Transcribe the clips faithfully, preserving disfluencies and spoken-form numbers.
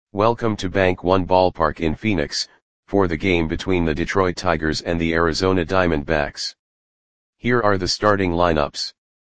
Welcome to Bank One Ballpark in Phoenix, for the game between the Detroit Tigers and the Arizona Diamondbacks. Here are the starting lineups.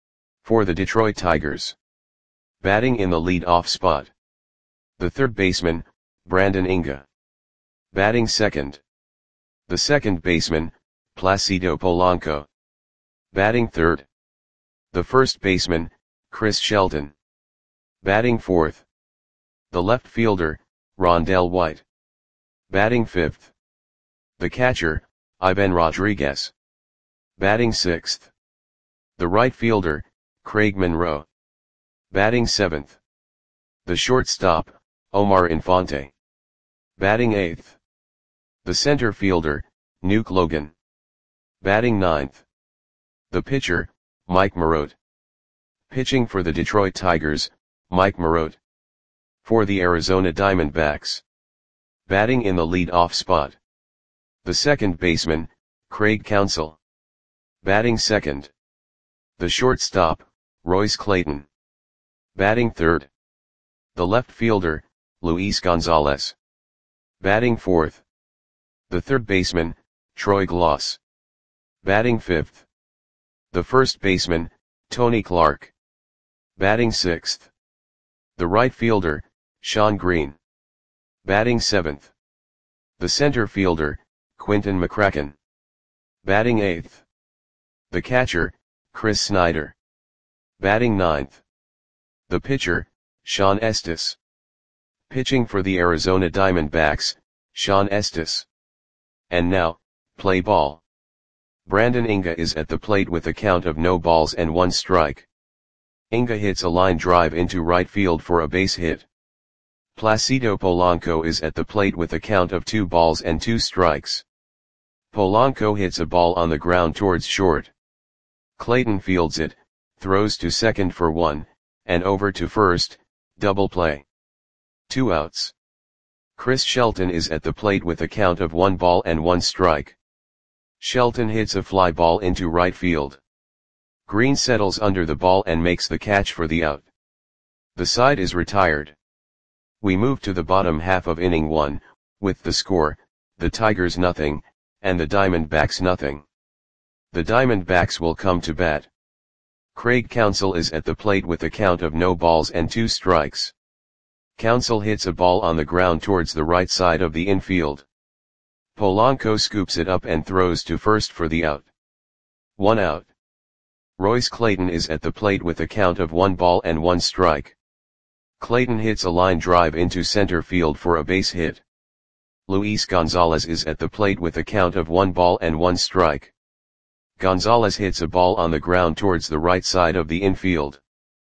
For the Detroit Tigers. Batting in the lead-off spot. The third baseman, Brandon Inge. Batting second. The second baseman, Placido Polanco. Batting third. The first baseman, Chris Shelton. Batting fourth. The left fielder, Rondell White. Batting fifth. The catcher, Ivan Rodriguez. Batting sixth. The right fielder, Craig Monroe. Batting seventh. The shortstop, Omar Infante. Batting eighth. The center fielder, Nuke Logan. Batting ninth. The pitcher, Mike Marotte. Pitching for the Detroit Tigers, Mike Marotte. For the Arizona Diamondbacks. Batting in the lead-off spot. The second baseman, Craig Counsell. Batting second. The shortstop, Royce Clayton. Batting third. The left fielder, Luis Gonzalez. Batting fourth. The third baseman, Troy Glaus. Batting fifth. The first baseman, Tony Clark. Batting sixth. The right fielder, Shawn Green. Batting seventh. The center fielder, Quinton McCracken. Batting eighth. The catcher, Chris Snyder. Batting ninth. The pitcher, Shawn Estes. Pitching for the Arizona Diamondbacks, Shawn Estes. And now, play ball. Brandon Inge is at the plate with a count of no balls and one strike. Inge hits a line drive into right field for a base hit. Placido Polanco is at the plate with a count of two balls and two strikes. Polanco hits a ball on the ground towards short. Clayton fields it, throws to second for one, and over to first, double play. Two outs. Chris Shelton is at the plate with a count of one ball and one strike. Shelton hits a fly ball into right field. Green settles under the ball and makes the catch for the out. The side is retired. We move to the bottom half of inning one, with the score, the Tigers nothing, and the Diamondbacks nothing. The Diamondbacks will come to bat. Craig Counsell is at the plate with a count of no balls and two strikes. Counsell hits a ball on the ground towards the right side of the infield. Polanco scoops it up and throws to first for the out. One out. Royce Clayton is at the plate with a count of one ball and one strike. Clayton hits a line drive into center field for a base hit. Luis Gonzalez is at the plate with a count of one ball and one strike. Gonzalez hits a ball on the ground towards the right side of the infield.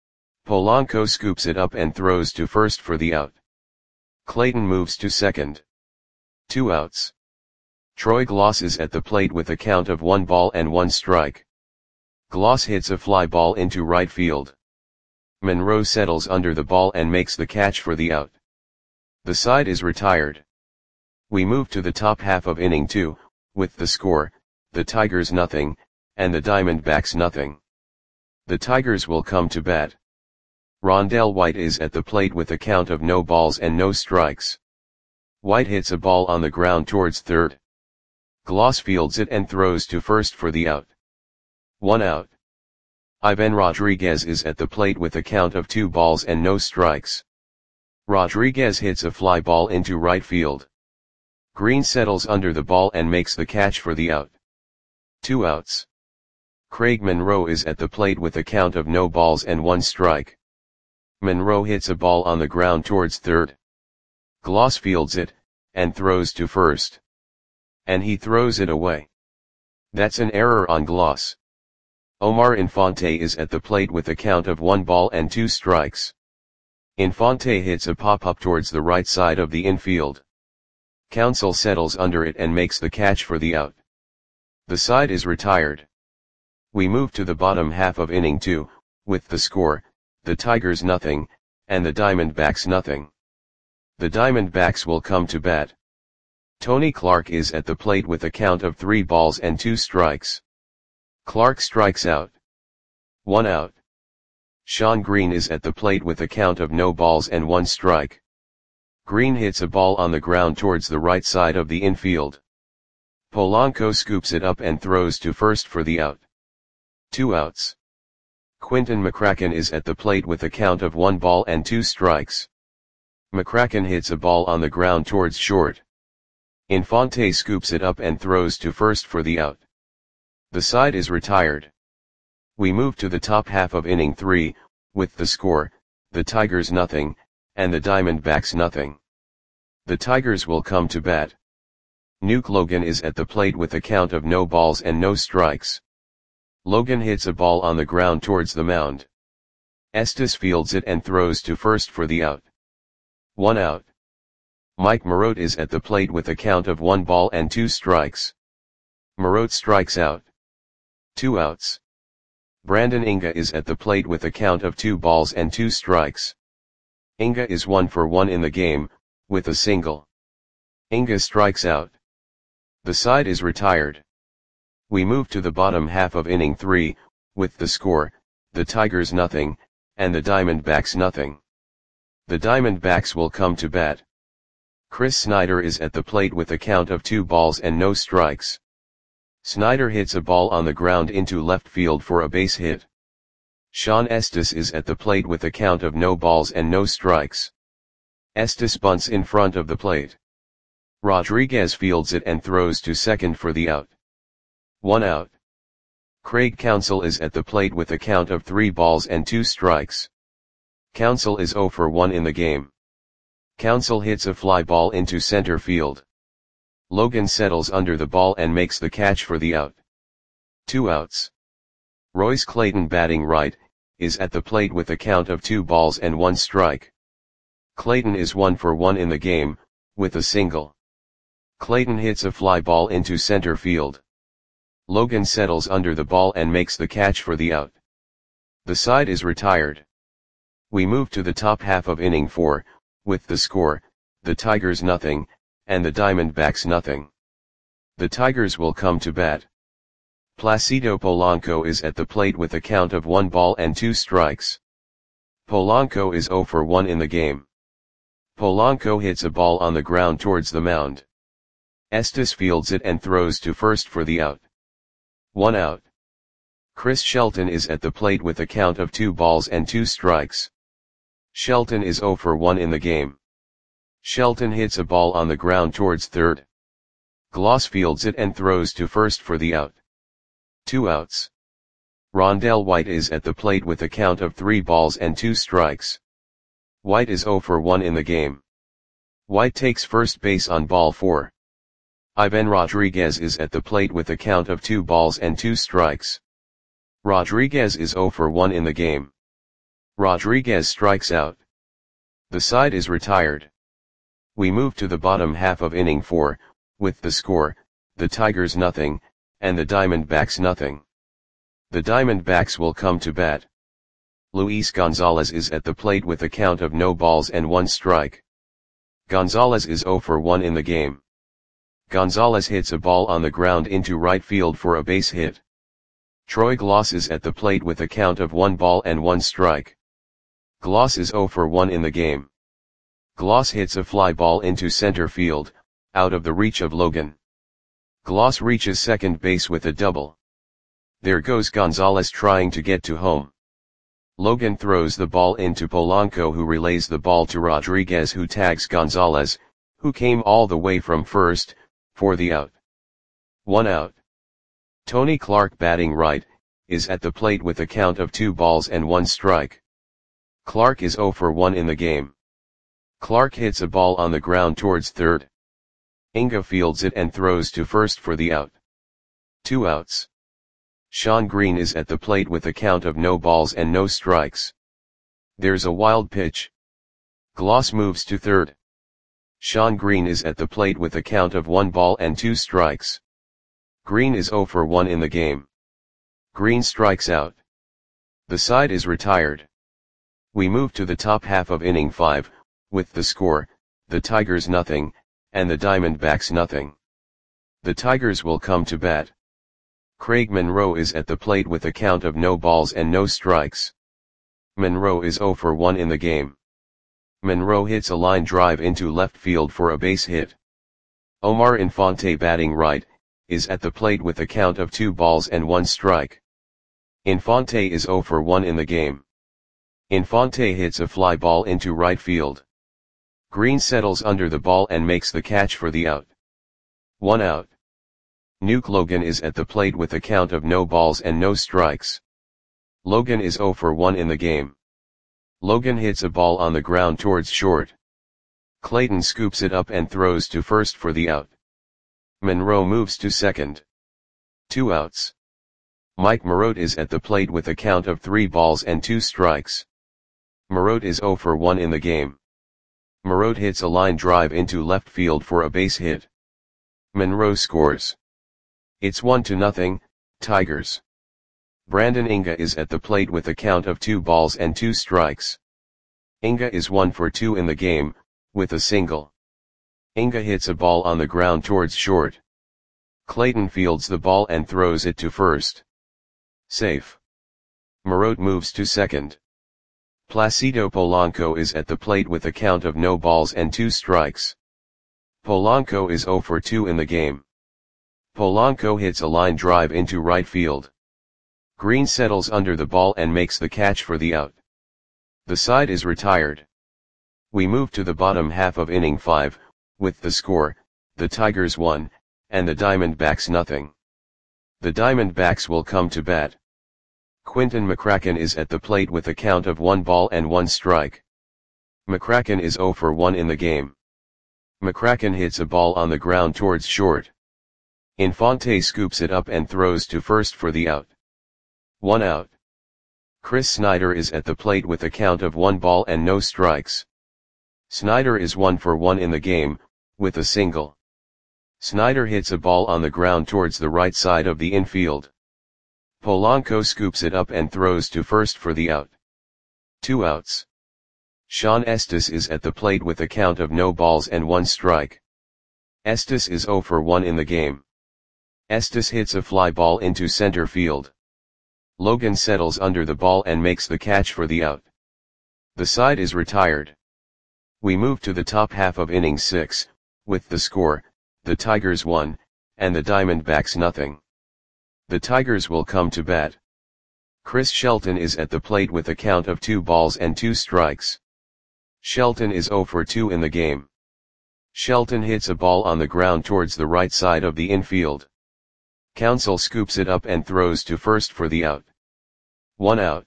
Polanco scoops it up and throws to first for the out. Clayton moves to second. Two outs. Troy Glaus is at the plate with a count of one ball and one strike. Glaus hits a fly ball into right field. Monroe settles under the ball and makes the catch for the out. The side is retired. We move to the top half of inning two, with the score, the Tigers nothing, and the Diamondbacks nothing. The Tigers will come to bat. Rondell White is at the plate with a count of no balls and no strikes. White hits a ball on the ground towards third. Glaus fields it and throws to first for the out. One out. Ivan Rodriguez is at the plate with a count of two balls and no strikes. Rodriguez hits a fly ball into right field. Green settles under the ball and makes the catch for the out. Two outs. Craig Monroe is at the plate with a count of no balls and one strike. Monroe hits a ball on the ground towards third. Glaus fields it, and throws to first. And he throws it away. That's an error on Glaus. Omar Infante is at the plate with a count of one ball and two strikes. Infante hits a pop-up towards the right side of the infield. Counsell settles under it and makes the catch for the out. The side is retired. We move to the bottom half of inning two, with the score, the Tigers nothing, and the Diamondbacks nothing. The Diamondbacks will come to bat. Tony Clark is at the plate with a count of three balls and two strikes. Clark strikes out. One out. Shawn Green is at the plate with a count of no balls and one strike. Green hits a ball on the ground towards the right side of the infield. Polanco scoops it up and throws to first for the out. Two outs. Quinton McCracken is at the plate with a count of one ball and two strikes. McCracken hits a ball on the ground towards short. Infante scoops it up and throws to first for the out. The side is retired. We move to the top half of inning three, with the score, the Tigers nothing, and the Diamondbacks nothing. The Tigers will come to bat. Nuke Logan is at the plate with a count of no balls and no strikes. Logan hits a ball on the ground towards the mound. Estes fields it and throws to first for the out. One out. Mike Marotte is at the plate with a count of one ball and two strikes. Marotte strikes out. Two outs. Brandon Inga is at the plate with a count of two balls and two strikes. Inga is one for one in the game, with a single. Inga strikes out. The side is retired. We move to the bottom half of inning three, with the score, the Tigers nothing, and the Diamondbacks nothing. The Diamondbacks will come to bat. Chris Snyder is at the plate with a count of two balls and no strikes. Snyder hits a ball on the ground into left field for a base hit. Sean Estes is at the plate with a count of no balls and no strikes. Estes bunts in front of the plate. Rodriguez fields it and throws to second for the out. One out. Craig Counsell is at the plate with a count of three balls and two strikes. Counsell is zero for one in the game. Counsell hits a fly ball into center field. Logan settles under the ball and makes the catch for the out. Two outs. Royce Clayton, batting right, is at the plate with a count of two balls and one strike. Clayton is one for one in the game, with a single. Clayton hits a fly ball into center field. Logan settles under the ball and makes the catch for the out. The side is retired. We move to the top half of inning four, with the score, the Tigers nothing, and the Diamondbacks nothing. The Tigers will come to bat. Placido Polanco is at the plate with a count of one ball and two strikes. Polanco is zero for one in the game. Polanco hits a ball on the ground towards the mound. Estes fields it and throws to first for the out. One out. Chris Shelton is at the plate with a count of two balls and two strikes. Shelton is zero for one in the game. Shelton hits a ball on the ground towards third. Gloss fields it and throws to first for the out. Two outs. Rondell White is at the plate with a count of three balls and two strikes. White is zero for one in the game. White takes first base on ball four. Ivan Rodriguez is at the plate with a count of two balls and two strikes. Rodriguez is zero for one in the game. Rodriguez strikes out. The side is retired. We move to the bottom half of inning four, with the score, the Tigers nothing, and the Diamondbacks nothing. The Diamondbacks will come to bat. Luis Gonzalez is at the plate with a count of no balls and one strike. Gonzalez is zero for one in the game. Gonzalez hits a ball on the ground into right field for a base hit. Troy Gloss is at the plate with a count of one ball and one strike. Gloss is zero for one in the game. Gloss hits a fly ball into center field, out of the reach of Logan. Gloss reaches second base with a double. There goes Gonzalez trying to get to home. Logan throws the ball into Polanco, who relays the ball to Rodriguez, who tags Gonzalez, who came all the way from first, for the out. One out. Tony Clark, batting right, is at the plate with a count of two balls and one strike. Clark is zero for one in the game. Clark hits a ball on the ground towards third. Inga fields it and throws to first for the out. Two outs. Sean Green is at the plate with a count of no balls and no strikes. There's a wild pitch. Gloss moves to third. Sean Green is at the plate with a count of one ball and two strikes. Green is zero for one in the game. Green strikes out. The side is retired. We move to the top half of inning five, with the score, the Tigers nothing, and the Diamondbacks nothing. The Tigers will come to bat. Craig Monroe is at the plate with a count of no balls and no strikes. Monroe is zero for one in the game. Monroe hits a line drive into left field for a base hit. Omar Infante, batting right, is at the plate with a count of two balls and one strike. Infante is zero for one in the game. Infante hits a fly ball into right field. Green settles under the ball and makes the catch for the out. One out. Nuke Logan is at the plate with a count of no balls and no strikes. Logan is zero for one in the game. Logan hits a ball on the ground towards short. Clayton scoops it up and throws to first for the out. Monroe moves to second. Two outs. Mike Marotte is at the plate with a count of three balls and two strikes. Marotte is zero for one in the game. Marotte hits a line drive into left field for a base hit. Monroe scores. It's one to nothing, Tigers. Brandon Inga is at the plate with a count of two balls and two strikes. Inga is one for two in the game, with a single. Inga hits a ball on the ground towards short. Clayton fields the ball and throws it to first. Safe. Marotte moves to second. Placido Polanco is at the plate with a count of no balls and two strikes. Polanco is zero for two in the game. Polanco hits a line drive into right field. Green settles under the ball and makes the catch for the out. The side is retired. We move to the bottom half of inning five, with the score, the Tigers one, and the Diamondbacks nothing. The Diamondbacks will come to bat. Quinton McCracken is at the plate with a count of one ball and one strike. McCracken is zero for one in the game. McCracken hits a ball on the ground towards short. Infante scoops it up and throws to first for the out. One out. Chris Snyder is at the plate with a count of one ball and no strikes. Snyder is one for one in the game, with a single. Snyder hits a ball on the ground towards the right side of the infield. Polanco scoops it up and throws to first for the out. Two outs. Sean Estes is at the plate with a count of no balls and one strike. Estes is zero for one in the game. Estes hits a fly ball into center field. Logan settles under the ball and makes the catch for the out. The side is retired. We move to the top half of inning six, with the score, the Tigers one, and the Diamondbacks nothing. The Tigers will come to bat. Chris Shelton is at the plate with a count of two balls and two strikes. Shelton is zero for two in the game. Shelton hits a ball on the ground towards the right side of the infield. Counsell scoops it up and throws to first for the out. One out.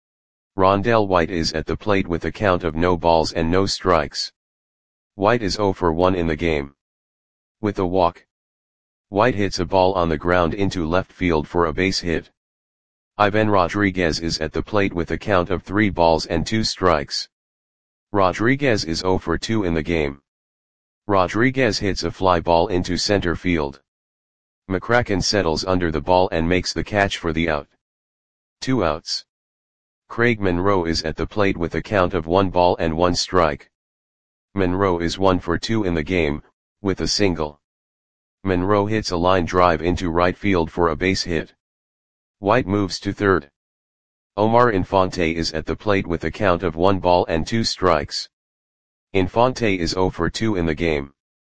Rondell White is at the plate with a count of no balls and no strikes. White is zero for one in the game. With a walk. White hits a ball on the ground into left field for a base hit. Ivan Rodriguez is at the plate with a count of three balls and two strikes. Rodriguez is zero for two in the game. Rodriguez hits a fly ball into center field. McCracken settles under the ball and makes the catch for the out. Two outs. Craig Monroe is at the plate with a count of one ball and one strike. Monroe is one for two in the game, with a single. Monroe hits a line drive into right field for a base hit. White moves to third. Omar Infante is at the plate with a count of one ball and two strikes. Infante is zero for two in the game.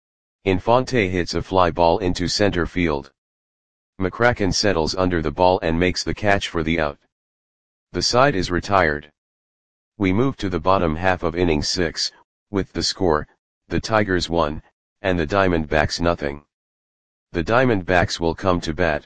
Infante hits a fly ball into center field. McCracken settles under the ball and makes the catch for the out. The side is retired. We move to the bottom half of inning six, with the score, the Tigers one, and the Diamondbacks nothing. The Diamondbacks will come to bat.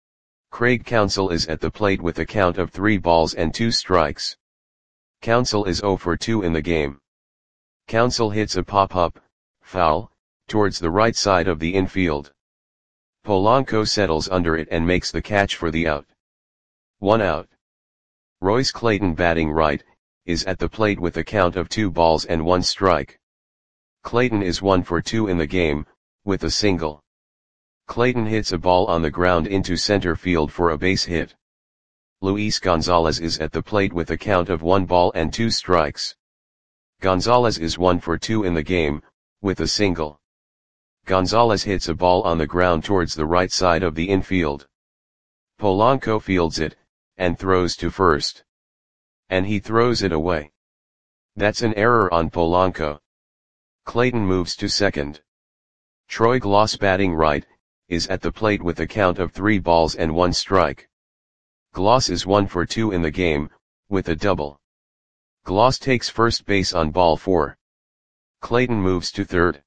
Craig Counsell is at the plate with a count of three balls and two strikes. Counsell is zero for two in the game. Counsell hits a pop-up, foul, towards the right side of the infield. Polanco settles under it and makes the catch for the out. One out. Royce Clayton, batting right, is at the plate with a count of two balls and one strike. Clayton is one for two in the game, with a single. Clayton hits a ball on the ground into center field for a base hit. Luis Gonzalez is at the plate with a count of one ball and two strikes. Gonzalez is one for two in the game, with a single. Gonzalez hits a ball on the ground towards the right side of the infield. Polanco fields it, and throws to first. And he throws it away. That's an error on Polanco. Clayton moves to second. Troy Glaus, batting right, is at the plate with a count of three balls and one strike. Glaus is one for two in the game, with a double. Glaus takes first base on ball four. Clayton moves to third.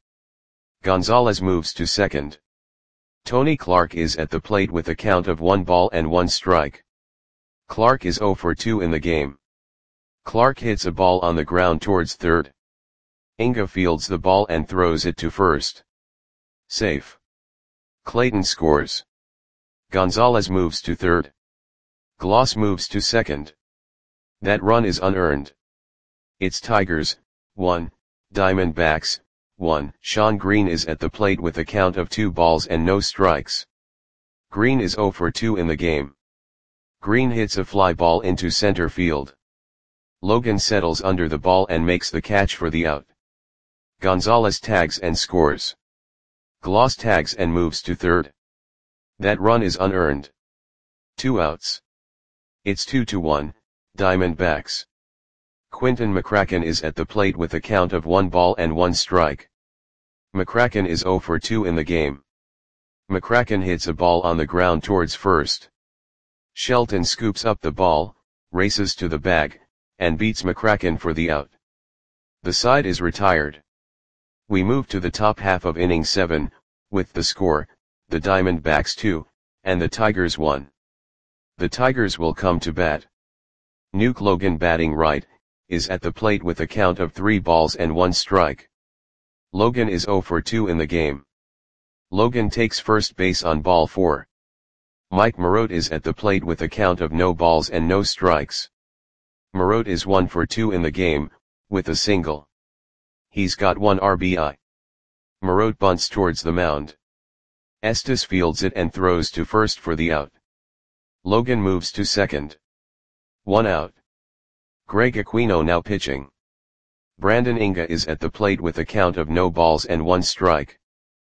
Gonzalez moves to second. Tony Clark is at the plate with a count of one ball and one strike. Clark is zero for two in the game. Clark hits a ball on the ground towards third. Inga fields the ball and throws it to first. Safe. Clayton scores. Gonzalez moves to third. Glaus moves to second. That run is unearned. It's Tigers, one, Diamondbacks, one. Shawn Green is at the plate with a count of two balls and no strikes. Green is zero for two in the game. Green hits a fly ball into center field. Logan settles under the ball and makes the catch for the out. Gonzalez tags and scores. Glaus tags and moves to third. That run is unearned. Two outs. It's two to one, Diamondbacks. Quinton McCracken is at the plate with a count of one ball and one strike. McCracken is zero for two in the game. McCracken hits a ball on the ground towards first. Shelton scoops up the ball, races to the bag, and beats McCracken for the out. The side is retired. We move to the top half of inning seven, with the score, the Diamondbacks two, and the Tigers one. The Tigers will come to bat. Nuke Logan, batting right, is at the plate with a count of three balls and one strike. Logan is zero for two in the game. Logan takes first base on ball four. Mike Marotte is at the plate with a count of no balls and no strikes. Marotte is one for two in the game, with a single. He's got one R B I. Marotte bunts towards the mound. Estes fields it and throws to first for the out. Logan moves to second. One out. Greg Aquino now pitching. Brandon Inga is at the plate with a count of no balls and one strike.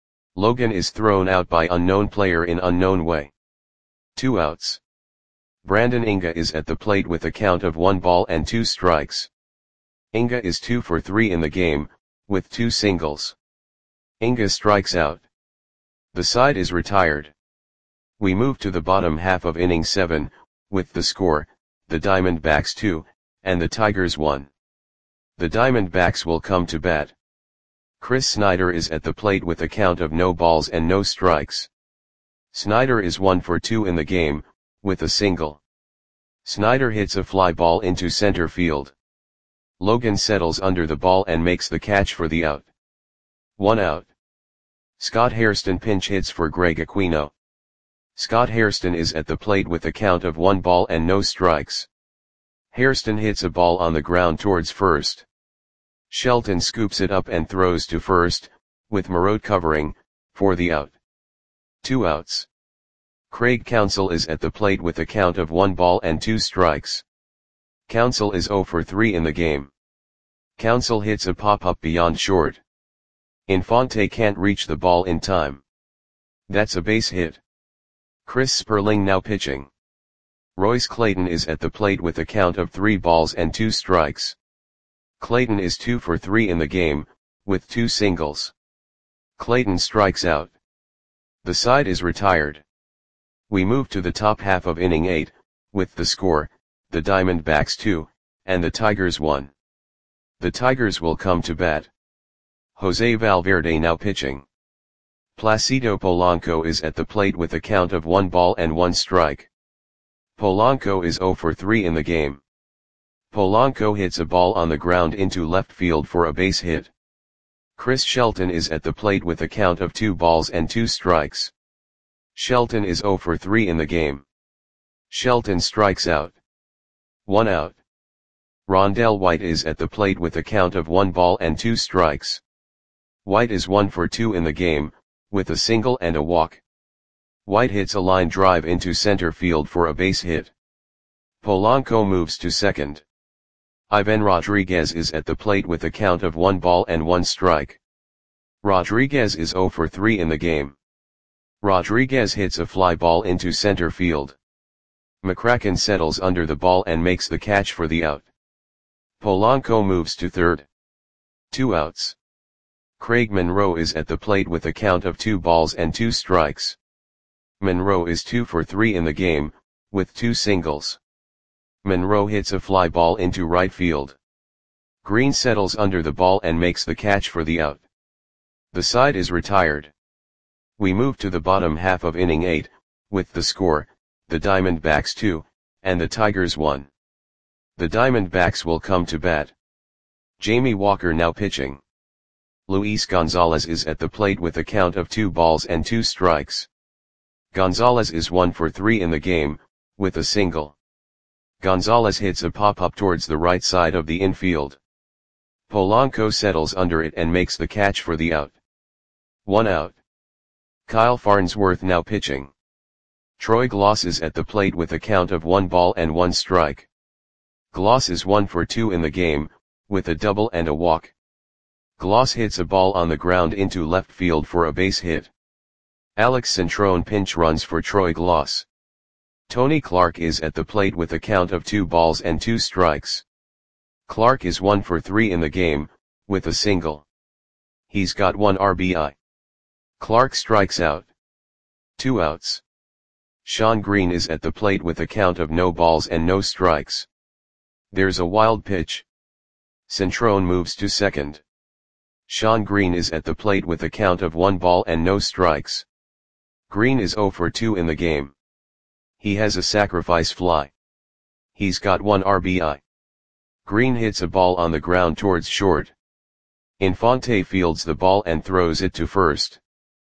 Logan is thrown out by unknown player in unknown way. Two outs. Brandon Inga is at the plate with a count of one ball and two strikes. Inga is two for three in the game, with two singles. Inga strikes out. The side is retired. We move to the bottom half of inning seven, with the score, the Diamondbacks two, and the Tigers one. The Diamondbacks will come to bat. Chris Snyder is at the plate with a count of no balls and no strikes. Snyder is one for two in the game, with a single. Snyder hits a fly ball into center field. Logan settles under the ball and makes the catch for the out. One out. Scott Hairston pinch hits for Greg Aquino. Scott Hairston is at the plate with a count of one ball and no strikes. Hairston hits a ball on the ground towards first. Shelton scoops it up and throws to first, with Marotte covering, for the out. Two outs. Craig Counsell is at the plate with a count of one ball and two strikes. Counsell is zero for three in the game. Counsell hits a pop-up beyond short. Infante can't reach the ball in time. That's a base hit. Chris Sperling now pitching. Royce Clayton is at the plate with a count of three balls and two strikes. Clayton is two for three in the game, with two singles. Clayton strikes out. The side is retired. We move to the top half of inning eight, with the score, the Diamondbacks two, and the Tigers one. The Tigers will come to bat. Jose Valverde now pitching. Placido Polanco is at the plate with a count of one ball and one strike. Polanco is zero for three in the game. Polanco hits a ball on the ground into left field for a base hit. Chris Shelton is at the plate with a count of two balls and two strikes. Shelton is zero for three in the game. Shelton strikes out. One out. Rondell White is at the plate with a count of one ball and two strikes. White is one for two in the game, with a single and a walk. White hits a line drive into center field for a base hit. Polanco moves to second. Ivan Rodriguez is at the plate with a count of one ball and one strike. Rodriguez is zero for three in the game. Rodriguez hits a fly ball into center field. McCracken settles under the ball and makes the catch for the out. Polanco moves to third. Two outs. Craig Monroe is at the plate with a count of two balls and two strikes. Monroe is two for three in the game, with two singles. Monroe hits a fly ball into right field. Green settles under the ball and makes the catch for the out. The side is retired. We move to the bottom half of inning eight, with the score, the Diamondbacks two, and the Tigers one. The Diamondbacks will come to bat. Jamie Walker now pitching. Luis Gonzalez is at the plate with a count of two balls and two strikes. Gonzalez is one for three in the game, with a single. Gonzalez hits a pop-up towards the right side of the infield. Polanco settles under it and makes the catch for the out. One out. Kyle Farnsworth now pitching. Troy Glaus is at the plate with a count of one ball and one strike. Glaus is one for two in the game, with a double and a walk. Glaus hits a ball on the ground into left field for a base hit. Alex Centrone pinch runs for Troy Glaus. Tony Clark is at the plate with a count of two balls and two strikes. Clark is one for three in the game, with a single. He's got one R B I. Clark strikes out. Two outs. Sean Green is at the plate with a count of no balls and no strikes. There's a wild pitch. Centrone moves to second. Sean Green is at the plate with a count of one ball and no strikes. Green is zero for two in the game. He has a sacrifice fly. He's got one R B I. Green hits a ball on the ground towards short. Infante fields the ball and throws it to first.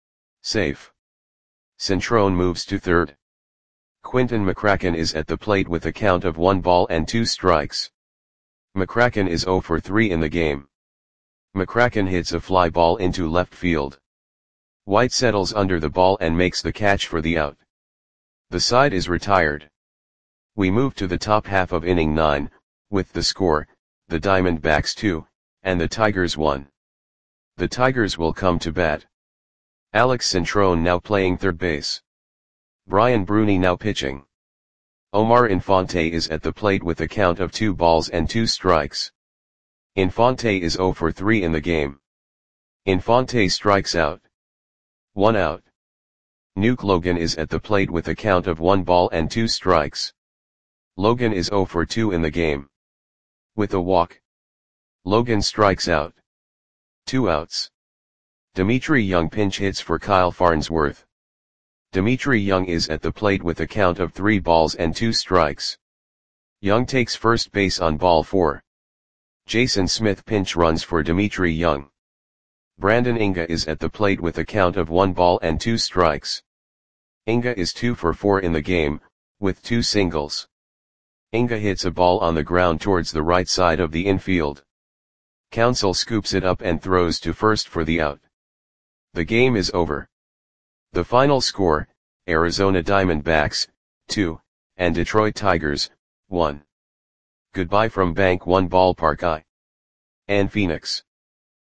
Safe. Centrone moves to third. Quinton McCracken is at the plate with a count of one ball and two strikes. McCracken is zero for three in the game. McCracken hits a fly ball into left field. White settles under the ball and makes the catch for the out. The side is retired. We move to the top half of inning nine, with the score, the Diamondbacks two, and the Tigers one. The Tigers will come to bat. Alex Centrone now playing third base. Brian Bruni now pitching. Omar Infante is at the plate with a count of two balls and two strikes. Infante is zero for three in the game. Infante strikes out. One out. Nuke Logan is at the plate with a count of one ball and two strikes. Logan is zero for two in the game. With a walk. Logan strikes out. Two outs. Dimitri Young pinch hits for Kyle Farnsworth. Dimitri Young is at the plate with a count of three balls and two strikes. Young takes first base on ball four. Jason Smith pinch runs for Dimitri Young. Brandon Inga is at the plate with a count of one ball and two strikes. Inga is two for four in the game, with two singles. Inga hits a ball on the ground towards the right side of the infield. Counsell scoops it up and throws to first for the out. The game is over. The final score, Arizona Diamondbacks, two, and Detroit Tigers, one. Goodbye from Bank One Ballpark I. and Phoenix.